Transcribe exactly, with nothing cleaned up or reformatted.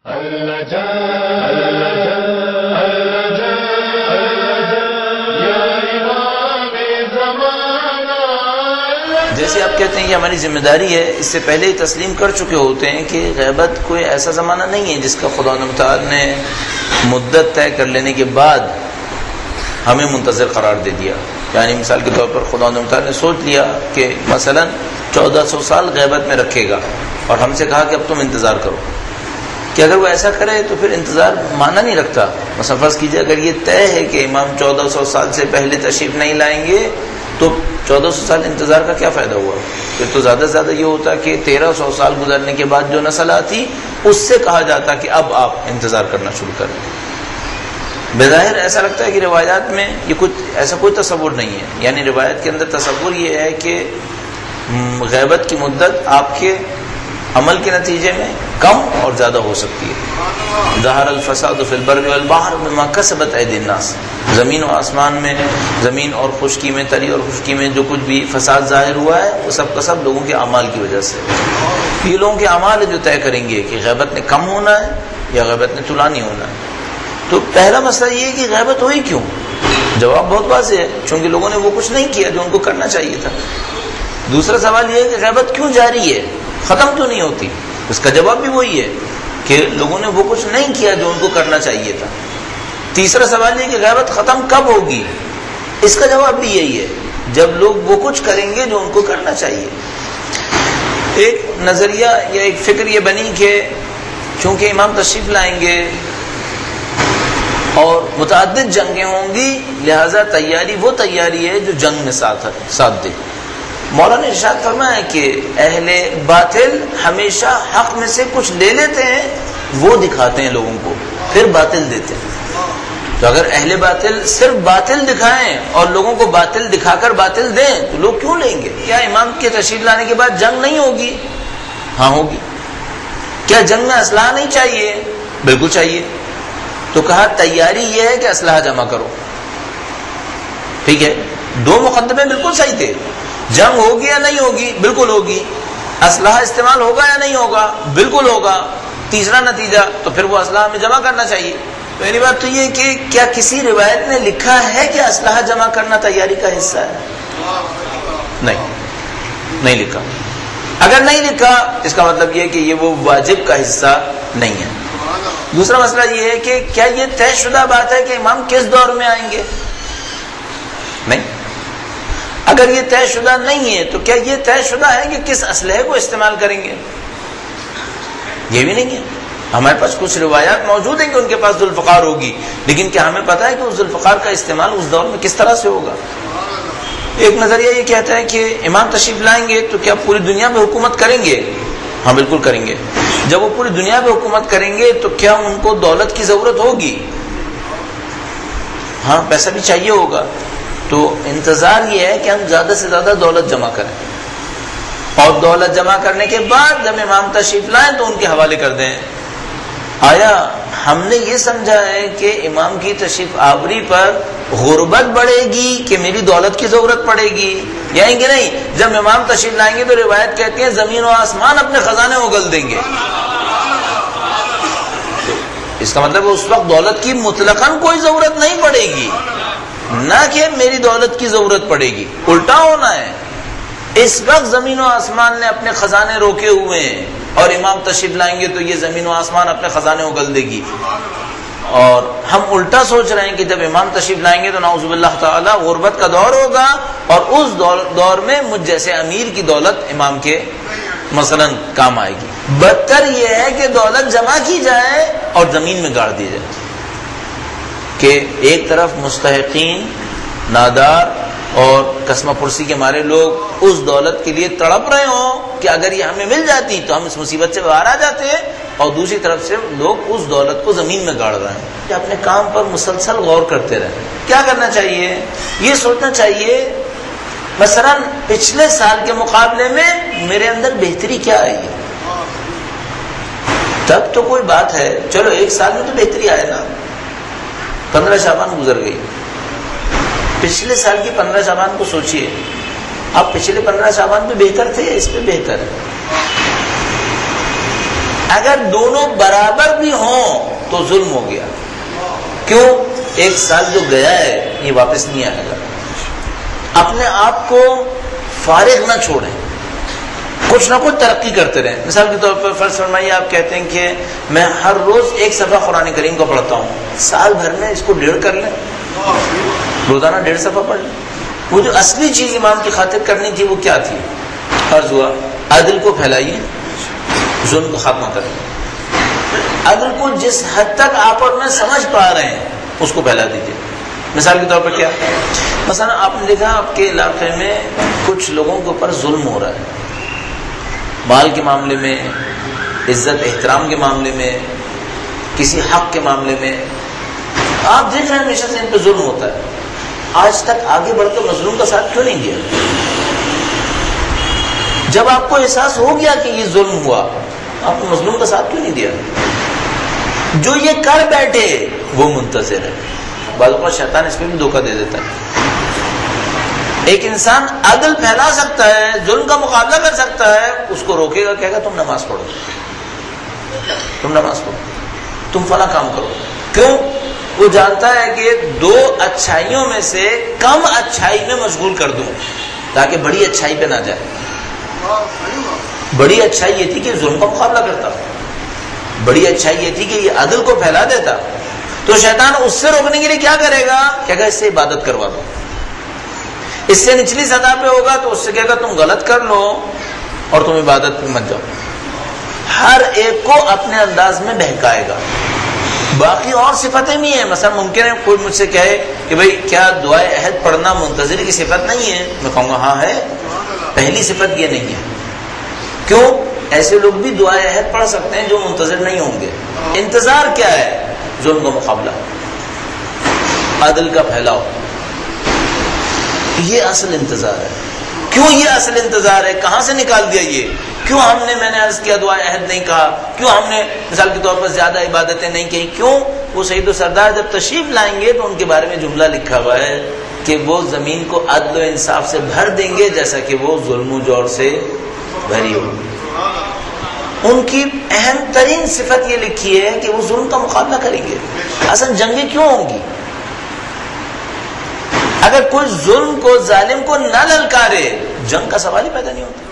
جیسے آپ کہتے ہیں یہ ہماری ذمہ داری ہے، اس سے پہلے ہی تسلیم کر چکے ہوتے ہیں کہ غیبت کوئی ایسا زمانہ نہیں ہے جس کا خدا متعال نے مدت طے کر لینے کے بعد ہمیں منتظر قرار دے دیا. یعنی مثال کے طور پر خدا متعال نے سوچ لیا کہ مثلا چودہ سو سال غیبت میں رکھے گا اور ہم سے کہا کہ اب تم انتظار کرو. کہ اگر وہ ایسا کرے تو پھر انتظار معنی نہیں رکھتا. مثلا فرض کیجیے اگر یہ طے ہے کہ امام چودہ سو سال سے پہلے تشریف نہیں لائیں گے تو چودہ سو سال انتظار کا کیا فائدہ ہوا؟ پھر تو زیادہ سے زیادہ یہ ہوتا کہ تیرہ سو سال گزرنے کے بعد جو نسل آتی اس سے کہا جاتا کہ اب آپ انتظار کرنا شروع کریں. بظاہر ایسا لگتا ہے کہ روایات میں یہ کچھ ایسا کوئی تصور نہیں ہے. یعنی روایت کے اندر تصور یہ ہے کہ غیبت کی مدت آپ کے عمل کے نتیجے میں کم اور زیادہ ہو سکتی ہے. ظہر الفساد فی البر والبحر بما کسبت ایدی الناس. زمین و آسمان میں، زمین اور خشکی میں، تری اور خشکی میں جو کچھ بھی فساد ظاہر ہوا ہے وہ سب کا سب لوگوں کے اعمال کی وجہ سے. یہ لوگوں کے اعمال جو طے کریں گے کہ غیبت نے کم ہونا ہے یا غیبت نے طولانی ہونا ہے. تو پہلا مسئلہ یہ ہے کہ غیبت ہوئی کیوں؟ جواب بہت واضح ہے، چونکہ لوگوں نے وہ کچھ نہیں کیا جو ان کو کرنا چاہیے تھا. دوسرا سوال یہ ہے کہ غیبت کیوں جاری ہے، ختم کیوں نہیں ہوتی؟ اس کا جواب بھی وہی ہے کہ لوگوں نے وہ کچھ نہیں کیا جو ان کو کرنا چاہیے تھا. تیسرا سوال یہ کہ غیبت ختم کب ہوگی؟ اس کا جواب بھی یہی ہے، جب لوگ وہ کچھ کریں گے جو ان کو کرنا چاہیے. ایک نظریہ یا ایک فکر یہ بنی کہ چونکہ امام تشریف لائیں گے اور متعدد جنگیں ہوں گی لہذا تیاری وہ تیاری ہے جو جنگ میں ساتھ ساتھ دے. مولانا نے ارشاد فرمایا کہ اہل باطل ہمیشہ حق میں سے کچھ لے لیتے ہیں، وہ دکھاتے ہیں لوگوں کو، پھر باطل دیتے ہیں. تو اگر اہل باطل صرف باطل دکھائیں اور لوگوں کو باطل دکھا کر باطل دیں تو لوگ کیوں لیں گے؟ کیا امام کے تشریف لانے کے بعد جنگ نہیں ہوگی؟ ہاں ہوگی. کیا جنگ میں اسلحہ نہیں چاہیے؟ بالکل چاہیے. تو کہا تیاری یہ ہے کہ اسلحہ جمع کرو. ٹھیک ہے، دو مقدمے بالکل صحیح تھے. جنگ ہوگی یا نہیں ہوگی؟ بالکل ہوگی. اسلحہ استعمال ہوگا یا نہیں ہوگا؟ بالکل ہوگا. تیسرا نتیجہ تو پھر وہ اسلحہ میں جمع کرنا چاہیے. پہلی بات تو یہ کہ کیا کسی روایت نے لکھا ہے کہ اسلحہ جمع کرنا تیاری کا حصہ ہے؟ نہیں نہیں لکھا. اگر نہیں لکھا اس کا مطلب یہ ہے کہ یہ وہ واجب کا حصہ نہیں ہے. دوسرا مسئلہ یہ ہے کہ کیا یہ طے شدہ بات ہے کہ امام کس دور میں آئیں گے؟ نہیں. اگر یہ طے شدہ نہیں ہے تو کیا یہ طے شدہ ہے کہ کس اسلحے کو استعمال کریں گے؟ یہ بھی نہیں ہے. ہمارے پاس کچھ روایات موجود ہیں کہ ان کے پاس ذوالفقار ہوگی، لیکن کیا ہمیں پتہ ہے کہ اس ذوالفقار کا استعمال اس دور میں کس طرح سے ہوگا؟ ایک نظریہ یہ کہتا ہے کہ امام تشریف لائیں گے تو کیا پوری دنیا میں حکومت کریں گے؟ ہاں بالکل کریں گے. جب وہ پوری دنیا میں حکومت کریں گے تو کیا ان کو دولت کی ضرورت ہوگی؟ ہاں پیسہ بھی چاہیے ہوگا. تو انتظار یہ ہے کہ ہم زیادہ سے زیادہ دولت جمع کریں اور دولت جمع کرنے کے بعد جب امام تشریف لائیں تو ان کے حوالے کر دیں. آیا ہم نے یہ سمجھا ہے کہ امام کی تشریف آوری پر غربت بڑھے گی کہ میری دولت کی ضرورت پڑے گی؟ یا کہ نہیں، جب امام تشریف لائیں گے تو روایت کہتے ہیں زمین و آسمان اپنے خزانے اگل دیں گے. اس کا مطلب اس وقت دولت کی مطلقاً کوئی ضرورت نہیں پڑے گی، نہ کہ میری دولت کی ضرورت پڑے گی. الٹا ہونا ہے. اس وقت زمین و آسمان نے اپنے خزانے روکے ہوئے ہیں اور امام تشریف لائیں گے تو یہ زمین و آسمان اپنے خزانے اگل دے گی. اور ہم الٹا سوچ رہے ہیں کہ جب امام تشریف لائیں گے تو نعوذ باللہ تعالی غربت کا دور ہوگا اور اس دور, دور میں مجھ جیسے امیر کی دولت امام کے مثلا کام آئے گی. بدتر یہ ہے کہ دولت جمع کی جائے اور زمین میں گاڑ دی جائے کہ ایک طرف مستحقین، نادار اور قسمہ پرسی کے مارے لوگ اس دولت کے لیے تڑپ رہے ہوں کہ اگر یہ ہمیں مل جاتی تو ہم اس مصیبت سے باہر آ جاتے ہیں، اور دوسری طرف سے لوگ اس دولت کو زمین میں گاڑ رہے ہیں. کہ اپنے کام پر مسلسل غور کرتے رہیں. کیا کرنا چاہیے؟ یہ سوچنا چاہیے مثلا پچھلے سال کے مقابلے میں میرے اندر بہتری کیا آئی ہے. تب تو کوئی بات ہے، چلو ایک سال میں تو بہتری آئے نا. پندرہ شعبان گزر گئی، پچھلے سال کی پندرہ شعبان کو سوچئے، آپ پچھلے پندرہ شعبان پہ بہتر تھے، اس پہ بہتر ہے. اگر دونوں برابر بھی کو ظلم ہو گیا. کیوں؟ ایک سال جو گیا ہے یہ واپس نہیں آئے گا. اپنے آپ کو فارغ نہ چھوڑیں, کچھ نہ کچھ ترقی کرتے رہیں. مثال کے طور پر فرض فرمائیے آپ کہتے ہیں کہ میں ہر روز ایک صفحہ قرآن کریم کو پڑھتا ہوں, سال بھر میں اس کو ڈیڑھ کر لیں, روزانہ ڈیڑھ صفحہ پڑھ لیں. وہ جو اصلی چیز امام کی خاطر کرنی تھی وہ کیا تھی؟ عرض ہوا عدل کو پھیلائیے, ظلم کو ختم کریں. عدل کو جس حد تک آپ اور میں سمجھ پا رہے ہیں اس کو پھیلا دیجیے. مثال کے طور پر کیا؟ مثلا آپ نے دیکھا آپ کے علاقے میں کچھ لوگوں کے اوپر ظلم ہو رہا ہے, مال کے معاملے میں, عزت احترام کے معاملے میں, کسی حق کے معاملے میں. آپ دیکھ رہے ہیں ہمیشہ سے ان پہ ظلم ہوتا ہے. آج تک آگے بڑھ کر مظلوم کا ساتھ کیوں نہیں دیا؟ جب آپ کو احساس ہو گیا کہ یہ ظلم ہوا, آپ کو مظلوم کا ساتھ کیوں نہیں دیا؟ جو یہ کر بیٹھے وہ منتظر ہے. بعض اوقات شیطان اس پہ بھی دھوکہ دے دیتا ہے. ایک انسان عدل پھیلا سکتا ہے, ظلم کا مقابلہ کر سکتا ہے, اس کو روکے گا, کہے گا تم نماز پڑھو, تم نماز پڑھو, تم فلاں کام کرو. کیوں؟ وہ جانتا ہے کہ دو اچھائیوں میں سے کم اچھائی میں مشغول کر دوں تاکہ بڑی اچھائی پہ نہ جائے. بڑی اچھائی یہ تھی کہ ظلم کا مقابلہ کرتا, بڑی اچھائی یہ تھی کہ یہ عدل کو پھیلا دیتا. تو شیطان اس سے روکنے کے لیے کیا کرے گا؟ کہے گا اس سے عبادت کروا دو. اس سے نچلی سطح پہ ہوگا تو اس سے کہے گا تم غلط کر لو اور تم عبادت پہ مت جاؤ. ہر ایک کو اپنے انداز میں بہکائے گا. باقی اور صفتیں بھی ہیں. مثلا ممکن ہے کوئی مجھ سے کہے کہ بھئی کیا دعائے عہد پڑھنا منتظر کی صفت نہیں ہے؟ میں کہوں گا ہاں ہے. پہلی صفت یہ نہیں ہے. کیوں؟ ایسے لوگ بھی دعائے عہد پڑھ سکتے ہیں جو منتظر نہیں ہوں گے. انتظار کیا ہے؟ ظلم کا مقابلہ, عدل کا پھیلاؤ, یہ اصل انتظار ہے. کیوں یہ اصل انتظار ہے؟ کہاں سے نکال دیا یہ؟ کیوں ہم نے, میں نے عرض کیا, دعائے عہد نہیں کہا؟ کیوں ہم نے مثال کے طور پر زیادہ عبادتیں نہیں کہیں؟ کیوں؟ وہ سید و سردار جب تشریف لائیں گے تو ان کے بارے میں جملہ لکھا ہوا ہے کہ وہ زمین کو عدل و انصاف سے بھر دیں گے جیسا کہ وہ ظلم و جور سے بھری ہوگی. ان کی اہم ترین صفت یہ لکھی ہے کہ وہ ظلم کا مقابلہ کریں گے. اصل جنگیں کیوں ہوں گی؟ اگر کوئی ظلم کو, ظالم کو نہ للکارے, جنگ کا سوال ہی پیدا نہیں ہوتا.